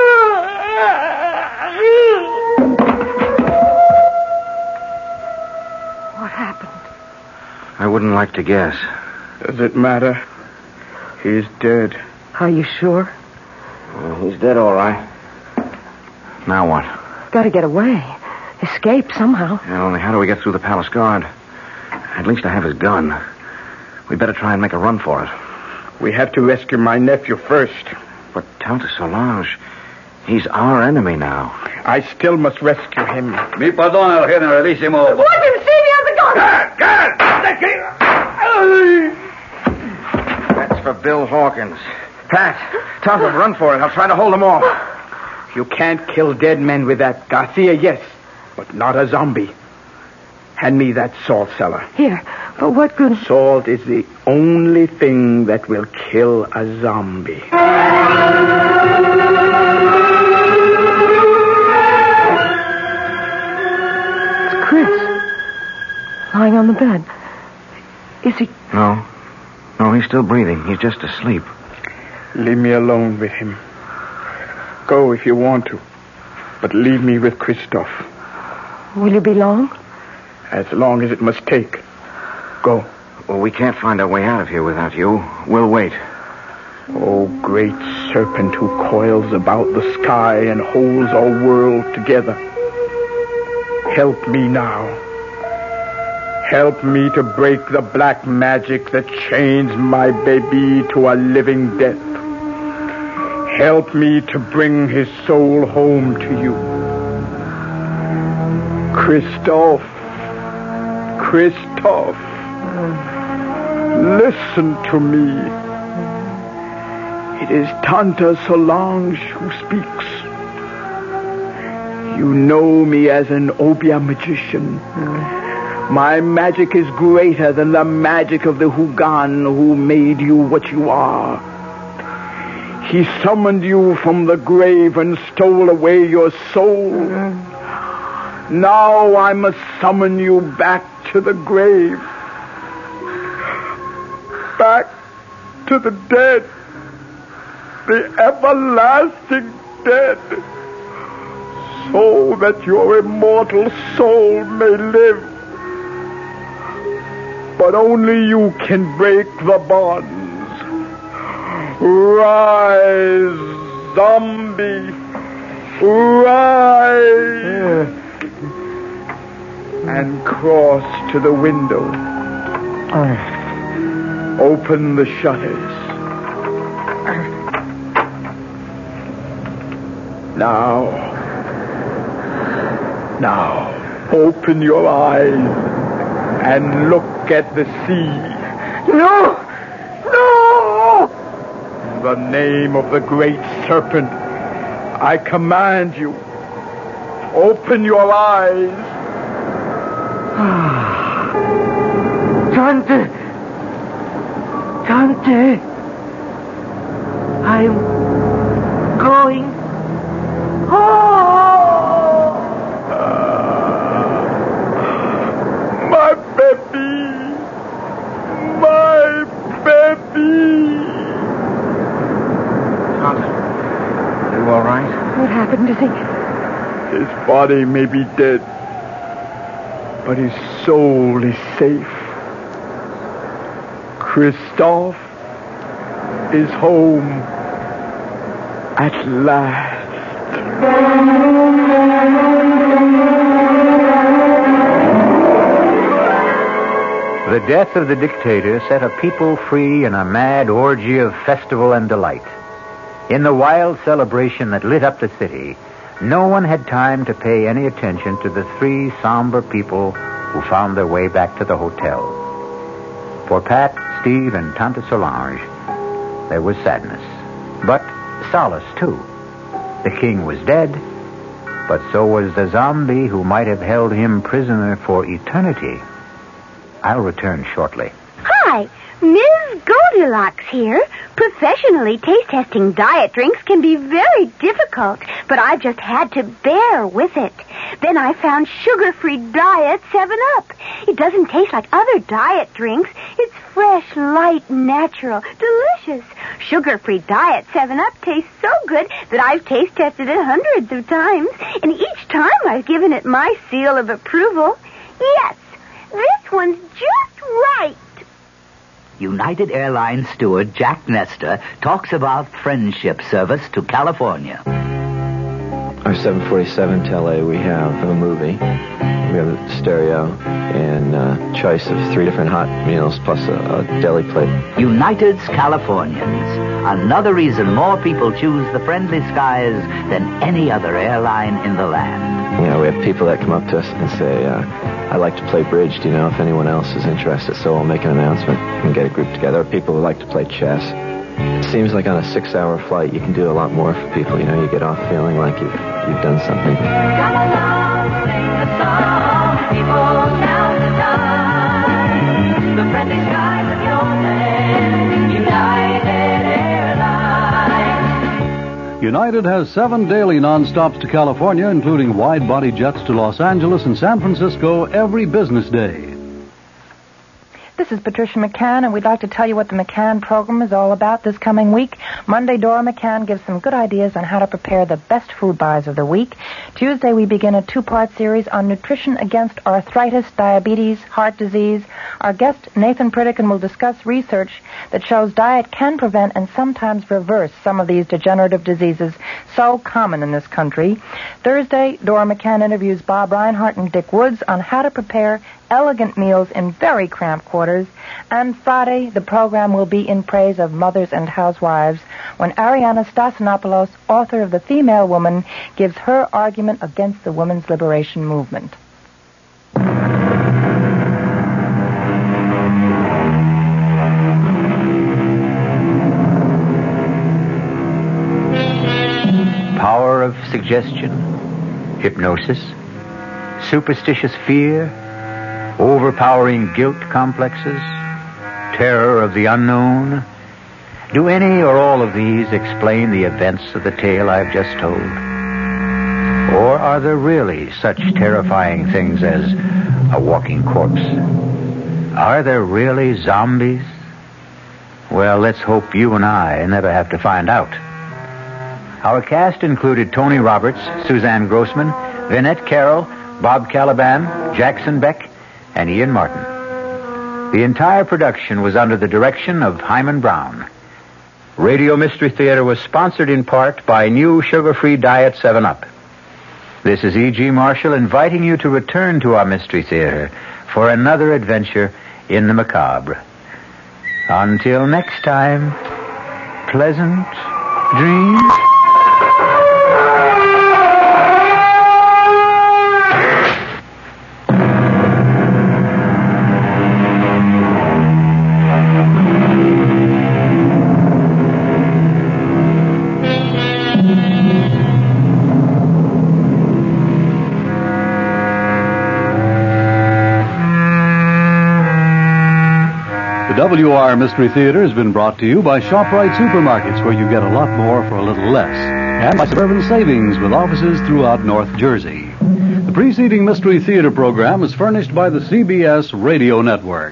G: What happened?
K: I wouldn't like to guess.
I: Does it matter? He's dead.
G: Are you sure?
K: Well, he's dead, all right. Now what?
G: Got to get away. Escape somehow.
K: Yeah, only how do we get through the palace guard? At least I have his gun. We better try and make a run for it.
I: We have to rescue my nephew first.
K: But Countess Solange, he's our enemy now.
I: I still must rescue him.
N: Mi pardon, generalissimo.
G: Let him see me on the gun!
K: That's for Bill Hawkins. Pat, tell him to run for it. I'll try to hold them off.
I: You can't kill dead men with that. Garcia, yes, but not a zombie. Hand me that salt cellar.
G: Here, but what good...
I: Salt is the only thing that will kill a zombie.
G: lying on the bed. Is he...
K: No. No, he's still breathing. He's just asleep.
I: Leave me alone with him. Go if you want to, but leave me with Christoph.
G: Will you be long?
I: As long as it must take. Go.
K: Well, we can't find our way out of here without you. We'll wait.
I: Oh, great serpent who coils about the sky and holds our world together. Help me now. Help me to break the black magic that chains my baby to a living death. Help me to bring his soul home to you. Christoph. Christoph. Listen to me. It is Tante Solange who speaks. You know me as an Obeah magician. My magic is greater than the magic of the Hugan who made you what you are. He summoned you from the grave and stole away your soul. Now I must summon you back to the grave. Back to the dead. The everlasting dead. So that your immortal soul may live. But only you can break the bonds. Rise, zombie. Rise. And cross to the window. Open the shutters. Now. Now. Open your eyes. And look at the sea.
L: No! No!
I: In the name of the great serpent, I command you, open your eyes.
L: Tante! Tante! I'm going home!
I: My baby! My baby!
K: Tante, you all right?
G: What happened, do you think?
I: His body may be dead, but his soul is safe. Christoph is home at last.
A: The death of the dictator set a people free in a mad orgy of festival and delight. In the wild celebration that lit up the city, no one had time to pay any attention to the three somber people who found their way back to the hotel. For Pat, Steve, and Tante Solange, there was sadness, but solace, too. The king was dead, but so was the zombie who might have held him prisoner for eternity. I'll return shortly.
M: Hi, Miz Goldilocks here. Professionally taste-testing diet drinks can be very difficult, but I just had to bear with it. Then I found sugar-free Diet seven up. It doesn't taste like other diet drinks. It's fresh, light, natural, delicious. Sugar-free Diet seven up tastes so good that I've taste-tested it hundreds of times, and each time I've given it my seal of approval. Yes, this one's just right.
P: United Airlines steward Jack Nestor talks about friendship service to California.
Q: Our seven forty-seven to L A, we have a movie, we have a stereo, and a choice of three different hot meals plus a, a deli plate.
P: United's Californians. Another reason more people choose the friendly skies than any other airline in the land.
Q: You know, we have people that come up to us and say, uh, I like to play bridge. Do you know if anyone else is interested? So we'll make an announcement and get a group together. People who like to play chess. It seems like on a six-hour flight, you can do a lot more for people. You know, you get off feeling like you've, you've done something.
C: Come along, sing a song, people, now's the time. The friendly skies of your land, United Airlines.
F: United has seven daily non-stops to California, including wide-body jets to Los Angeles and San Francisco every business day.
R: This is Patricia McCann, and we'd like to tell you what the McCann program is all about this coming week. Monday, Dora McCann gives some good ideas on how to prepare the best food buys of the week. Tuesday, we begin a two-part series on nutrition against arthritis, diabetes, heart disease. Our guest, Nathan Pritikin, will discuss research that shows diet can prevent and sometimes reverse some of these degenerative diseases so common in this country. Thursday, Dora McCann interviews Bob Reinhart and Dick Woods on how to prepare elegant meals in very cramped quarters. And Friday, the program will be in praise of mothers and housewives when Ariana Stasinopoulos, author of The Female Woman, gives her argument against the women's liberation movement.
A: Power of suggestion, hypnosis, superstitious fear, overpowering guilt complexes, terror of the unknown. Do any or all of these explain the events of the tale I've just told? Or are there really such terrifying things as a walking corpse? Are there really zombies? Well, let's hope you and I never have to find out. Our cast included Tony Roberts, Suzanne Grossman, Vinette Carroll, Bob Caliban, Jackson Beck, and Ian Martin. The entire production was under the direction of Hyman Brown. Radio Mystery Theater was sponsored in part by new sugar-free Diet seven up. This is E G. Marshall inviting you to return to our Mystery Theater for another adventure in the macabre. Until next time, pleasant dreams.
F: W R Mystery Theater has been brought to you by ShopRite Supermarkets, where you get a lot more for a little less, and by Suburban Savings with offices throughout North Jersey. The preceding Mystery Theater program is furnished by the C B S Radio Network.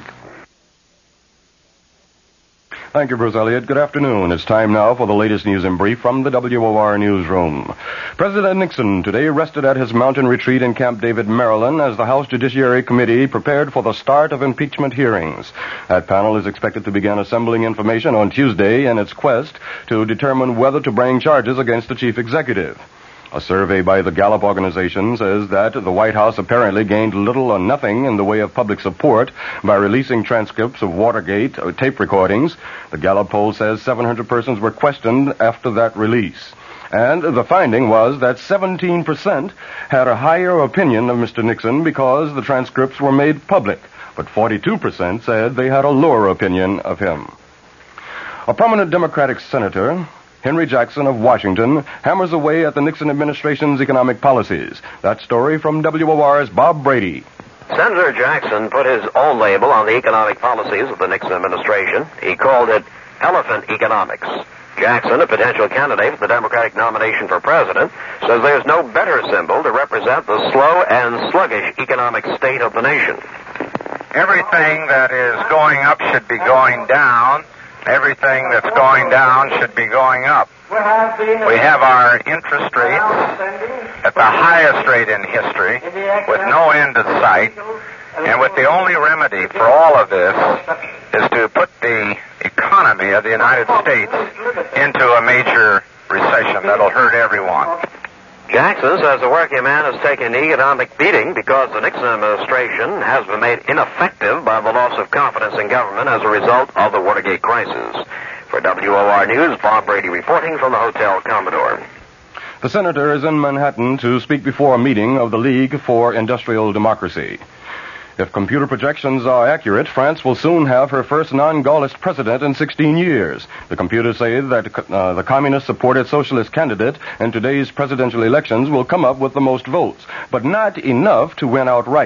S: Thank you, Bruce Elliott. Good afternoon. It's time now for the latest news in brief from the W O R newsroom. President Nixon today rested at his mountain retreat in Camp David, Maryland, as the House Judiciary Committee prepared for the start of impeachment hearings. That panel is expected to begin assembling information on Tuesday in its quest to determine whether to bring charges against the chief executive. A survey by the Gallup organization says that the White House apparently gained little or nothing in the way of public support by releasing transcripts of Watergate or tape recordings. The Gallup poll says seven hundred persons were questioned after that release. And the finding was that seventeen percent had a higher opinion of Mister Nixon because the transcripts were made public, but forty-two percent said they had a lower opinion of him. A prominent Democratic senator, Henry Jackson of Washington, hammers away at the Nixon administration's economic policies. That story from W O R's Bob Brady.
T: Senator Jackson put his own label on the economic policies of the Nixon administration. He called it elephant economics. Jackson, a potential candidate for the Democratic nomination for president, says there's no better symbol to represent the slow and sluggish economic state of the nation.
U: Everything that is going up should be going down. Everything that's going down should be going up. We have our interest rates at the highest rate in history, with no end in sight, and with the only remedy for all of this is to put the economy of the United States into a major recession that'll hurt everyone.
T: Jackson says the working man has taken an economic beating because the Nixon administration has been made ineffective by the loss of confidence in government as a result of the Watergate crisis. For W O R News, Bob Brady reporting from the Hotel Commodore.
S: The senator is in Manhattan to speak before a meeting of the League for Industrial Democracy. If computer projections are accurate, France will soon have her first non-Gaullist president in sixteen years. The computers say that uh, the communist-supported socialist candidate in today's presidential elections will come up with the most votes, but not enough to win outright.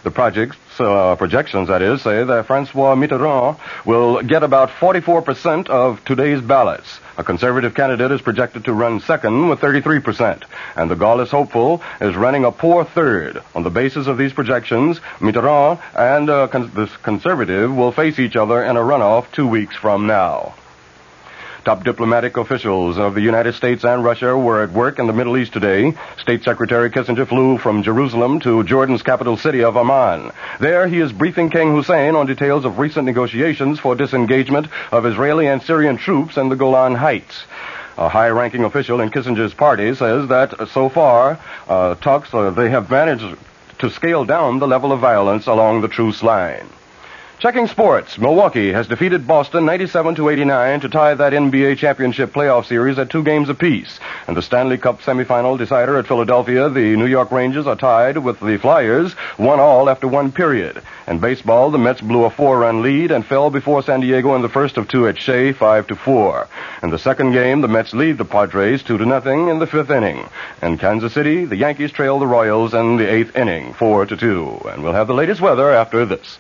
S: The projects, uh, projections, that is, say that Francois Mitterrand will get about forty-four percent of today's ballots. A conservative candidate is projected to run second with thirty-three percent. And the Gaullist hopeful is running a poor third. On the basis of these projections, Mitterrand and uh, con- the conservative will face each other in a runoff two weeks from now. Top diplomatic officials of the United States and Russia were at work in the Middle East today. State Secretary Kissinger flew from Jerusalem to Jordan's capital city of Amman. There he is briefing King Hussein on details of recent negotiations for disengagement of Israeli and Syrian troops in the Golan Heights. A high-ranking official in Kissinger's party says that so far, uh, talks, uh, they have managed to scale down the level of violence along the truce line. Checking sports, Milwaukee has defeated Boston ninety-seven to eighty-nine to tie that N B A championship playoff series at two games apiece. And the Stanley Cup semifinal decider at Philadelphia, the New York Rangers are tied with the Flyers, one all after one period. In baseball, the Mets blew a four-run lead and fell before San Diego in the first of two at Shea, five to four. In the second game, the Mets lead the Padres two to nothing in the fifth inning. In Kansas City, the Yankees trail the Royals in the eighth inning, four to two. And we'll have the latest weather after this.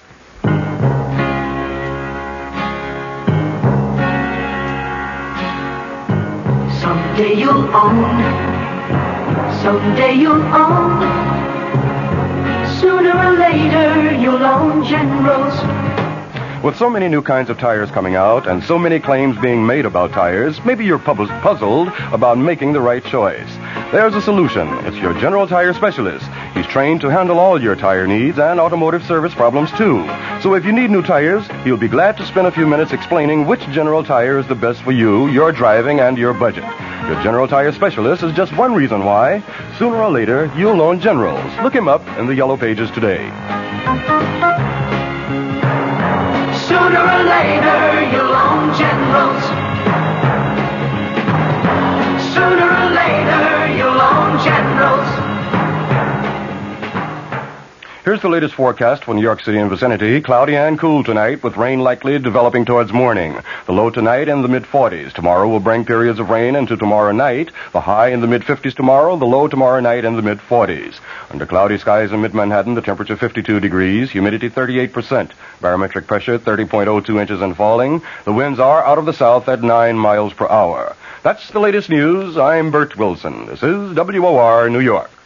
L: Someday you'll own, someday you'll own, sooner or later you'll own Generals.
S: With so many new kinds of tires coming out and so many claims being made about tires, maybe you're pub- puzzled about making the right choice. There's a solution. It's your General Tire Specialist. He's trained to handle all your tire needs and automotive service problems, too. So if you need new tires, he'll be glad to spend a few minutes explaining which General Tire is the best for you, your driving, and your budget. Your General Tire Specialist is just one reason why, sooner or later, you'll own Generals. Look him up in the Yellow Pages today.
L: Sooner or later you'll own Generals. Sooner or later you'll own Generals.
S: Here's the latest forecast for New York City and vicinity. Cloudy and cool tonight, with rain likely developing towards morning. The low tonight in the mid-forties. Tomorrow will bring periods of rain into tomorrow night. The high in the mid-fifties tomorrow. The low tomorrow night in the mid-forties. Under cloudy skies in mid-Manhattan, the temperature fifty-two degrees. Humidity thirty-eight percent. Barometric pressure thirty point oh two inches and falling. The winds are out of the south at nine miles per hour. That's the latest news. I'm Bert Wilson. This is W O R New York.